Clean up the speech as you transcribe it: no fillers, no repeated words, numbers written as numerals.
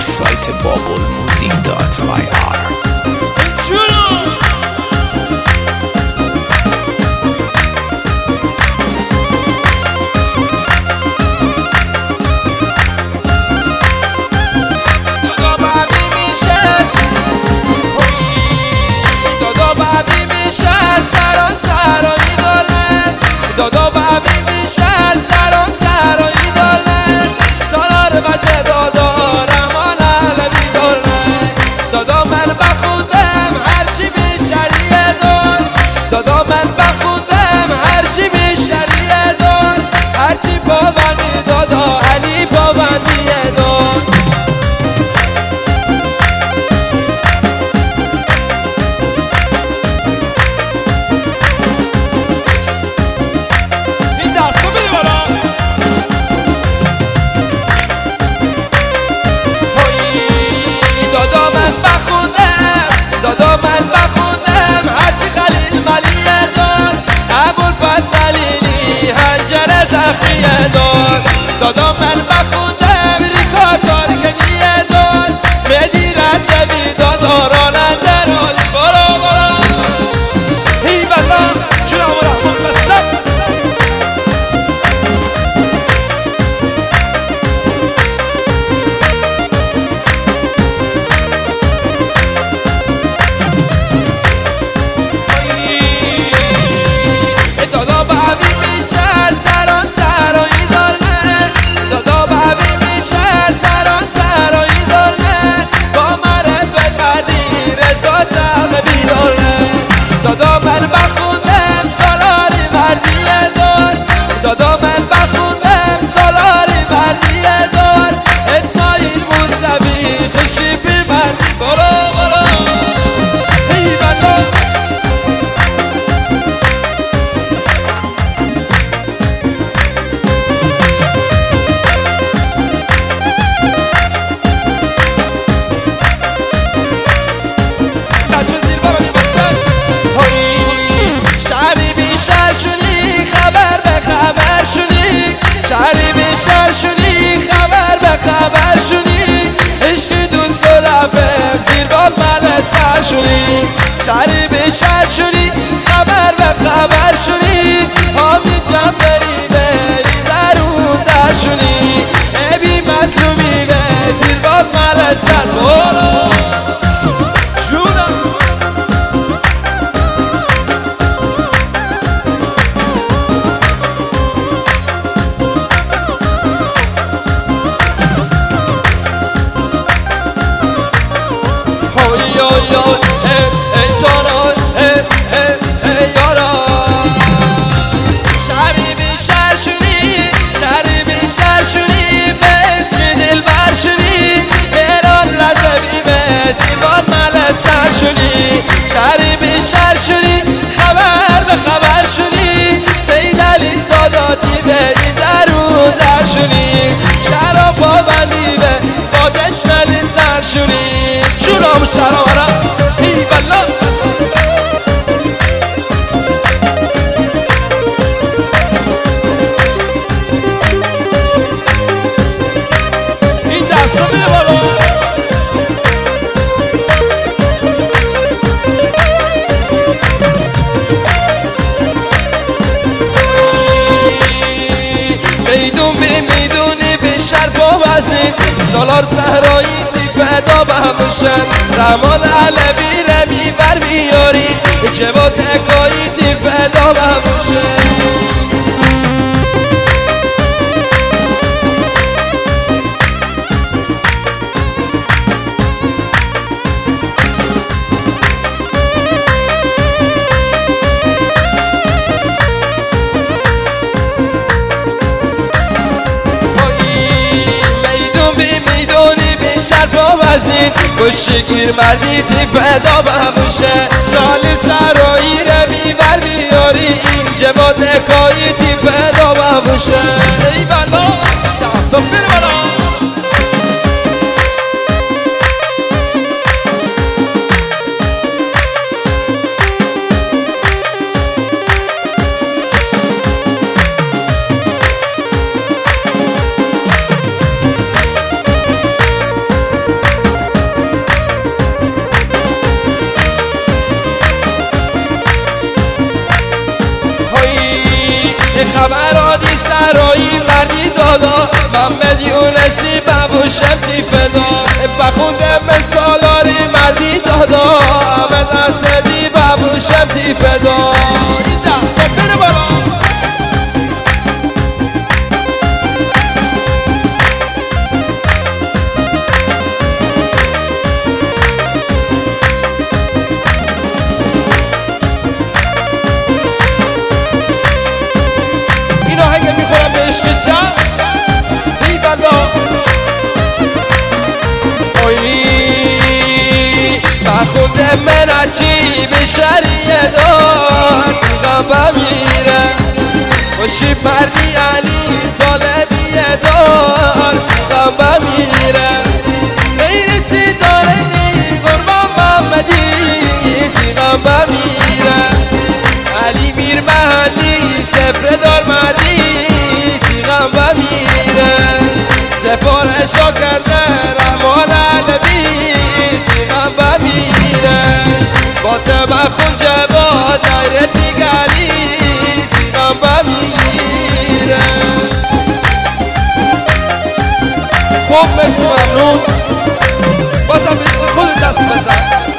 سایت babelmusic.ir. دادا بعدی میشه سران سرایی داره سالار بچه دادا رمان علوی داره دادا من بخودم هرچی بیشتریه دار دادا من بخودم هرچی بیشتریه دار هرچی پابندی دادا علی پابندیه دار دادا من بخوندم هرچی خلیل ملیه دار ابوالفضل خلیلی هنجر زخمیه دار دادا من بخوندم ریکاردار کمیه دار مهدی رتبی دادا راننده رالی برو برو ای بلا جناب رحمان بسم دادا من بخوندم سالاری مردیه دار دادا من بخوندم سالاری مردیه دار اسماعیل موسوی خشی بی مردی برو برو ای بلا بچه زیر بارا میبستن شهری بیشتر شدی خبر به خبر شدی شهری بیشتر شدی خبر به خبر شدی عشقی دوست و رفت زیر بال مل سر شدی شهری بیشتر شدی خبر به خبر شدی آبی جم بری بری درون در شدی ابی مظلومی به زیر بال مل سر برو شهری بیشتر شدی شهری بیشتر شدی بهشت دلبر شدی ایران رضوی به زیبان مل سر شدی شهری بیشتر شدی خبر به خبر شدی سید علی ساداتی بری درون در شدی شهرها پابندی به بادش ملی سر شدی جونم شهرها برم ای بلا میدونی بیشتر بابزید سالار صحرایی تی فدا به هموشن رحمان علوی رمی بر بیارید جواد اکایی تی فدا به هموشن میدونی بیشتر بابزید کشگیر مردی تی پیدا به هموشه سالی سرایی رمی بر بیاری این جواد اکایی تی پیدا به هموشه ای بلا دستم بیر بلا محمد یونسی بابو شمتی فدا بخونده من سالاری مردی دادا احمد اسدی بابو شمتی فدا دست بره بالا این آهنگ میخورم به عشق جمع بیبندا بخونده من عجیب شریعه دار غم میره خوشی مردی علی طالبیه دار غم میره غیرتی داره نی قربان محمدی غم میره علی میر محلی سفره دار مردی غم میره سفارشا کرده رحمان علوی غم میره فاطمه خون جواد دایرتی گلی غم میره خوب مرسی ممنون بازم به خود دست بزن